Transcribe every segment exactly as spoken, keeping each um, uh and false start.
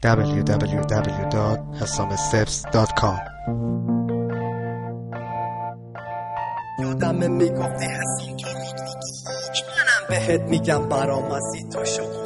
دبلیو دبلیو دبلیو دات حسام استپس دات کام. یادمه میگفتی حسام تو رود بود، منم بهت میگم برام ازی تو شد.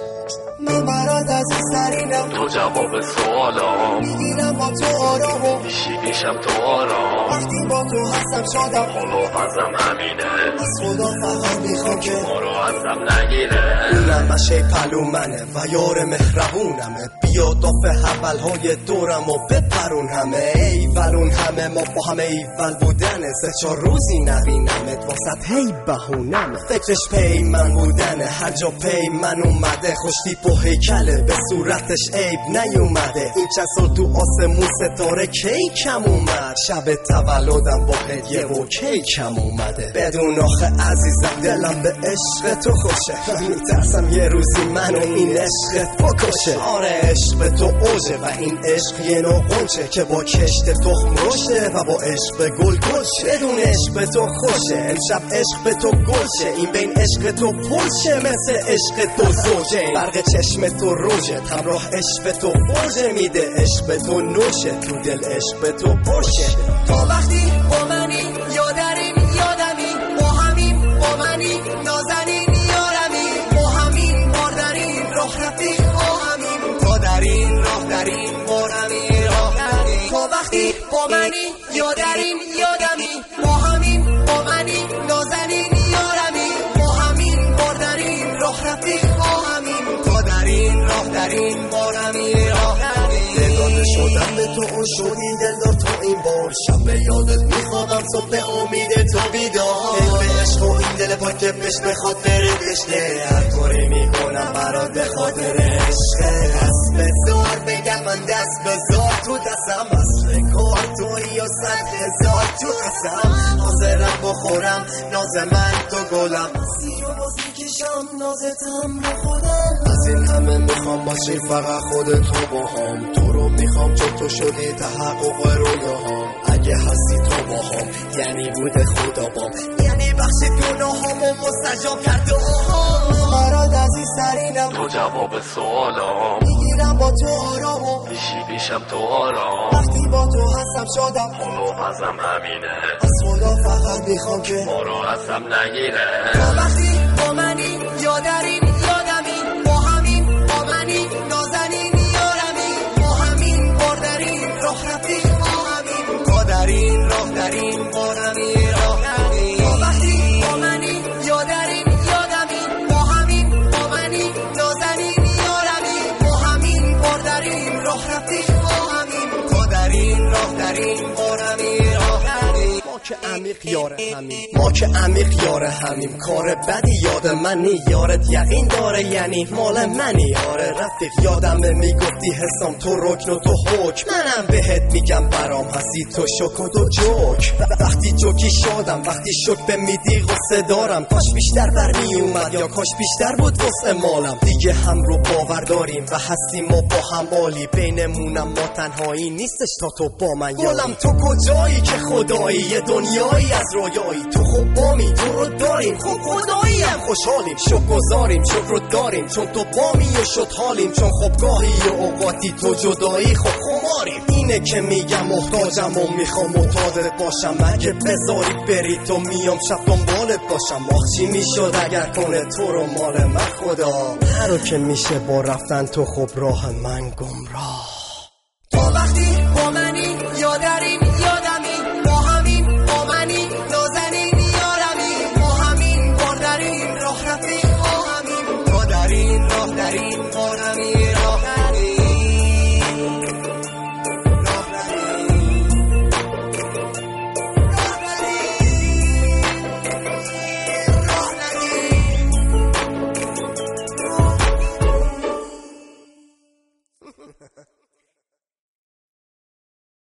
من برات از این سرینم، تو جواب سوالام میگیرم با تو آرامو، میشی پیشم تو آرام. وقتی با تو هستم شادم، حالا ازم همینه، از خدا فقط میخوام که ما رو ازم نگیره. اونم مشه پلو منه و یار مهربونمه، بیا داف حولهای دورم و بپرون همه ایولون همه. ما با همه ایول بودنه، سه چار روزی نبینمت واسط هی بهونمه. فکرش پی من بودنه، هر جا پی من اومده. خوشتیپ و هیکله به صورتش عیب نیومده. این چند سال تو آسمون ستاره کی کم اومد، شب تولدم با هدیه و کی کم اومده. بدون آخه عزیزم دلم به عشق تو خوشه، میترسم یه روزی منو این عشقت بکشه. آره عشق تو اوجه و این عشق یه نوع قنچه که با کشت تخم رشته و با عشق به گل گلشه. بدون عشق به تو خوشه، امشب عشق به تو گلشه. این بین عشق تو پلشه مثل عشق تو زوجه. برق چشم تو روشه، همراه عشق به تو فرجه میده. عشق به تو نوشه، تو دل عشق به تو پرشه. تا وقتی با منی یادرین یادمی، با همین با منی نازنین یارمی، با همین باردرین راه رفیق با همین تا در این راه در این بارمی راه رفیق. تا وقتی با منی یادرین یادمی، با همین با منی نازنین یارمی، با همین باردرین راه رفیق با همین تا در این راه در این بارمی راه رفیق. دلداده شدم به تو اون شدی دلدار تو این بار، شب به یادت میخوابم صبح به امید تو بیدار. دل به عشق و این دل پاک که بهش بخواد بره دشته، هر کاری میکنم برات به خاطر عشقه. دست بزار بگم من دست بزار تو دستم، اصل کار توی و صد هزار تو قسم. حاضرم بخورم ناز من تو گلم، زیر و باز میکشم نازتم با خودم. از این همه میخوام باشی فقط خودت تو با هم، تو رو میخوام چون تو شدی تحقق رویاهام. اگه هستی تو با هم یعنی بوده خدا بام، یعنی بخشی گناهام و مستجاب کرد دعاهام. برات از این سرینم، تو جواب سوالام میگیرم با تو آرامو، میشی پیشم تو آرام. وقتی با تو هستم شادم، حالا ازم همینه، از خدا فقط میخوام که ما رو ازم نگیره. تا وقتی با منی یادرین یادمی، با همین با منی نازنین یارمی، با همین باردرین راه رفیق با همین تا در این راه در این بارمی راه رفیق. تا وقتی با منی یادرین یادمی، با همین با منی نازنین یارمی، با همین باردرین راه رفیق با همین تا در این راه در این بارمی راه رفیق. ما که عمیق یار همین، ما که عمیق یار همین. کار بدی یاد منی، یارت یقین داره یعنی مال منی. آره رفیق یادمه میگفتی حسام تو رکن و تو حکم، منم بهت میگم برام هستی تو شک و تو جوک. وقتی جوکی شدم، وقتی شک به میدی غصه دارم. کاش بیشتر برمی اومد یا کاش بیشتر بود وسط مالم. دیگه هم رو باور داریم و هستیم ما با هم عالی. بینمونم ما تنهایی نیستش تا تو با من یالم. تو کجایی که خدایی، یه دنیایی از رویایی. تو خوب بامی تو رو داریم، خوب خدایی هم خوشحالیم. شکر گذاریم شکر رو داریم چون تو بامی و شد حالیم. چون خب گاهی و اوقاتی تو جدایی خب خماریم. اینه که میگم محتاجم و میخوام محتاجت باشم. اگه بذاری بری تو میام شب دنبالت باشم. آخ چی میشد اگر کنه تو رو مال من خدا. هر رو که میشه با رفتن تو خب راه من گمراه.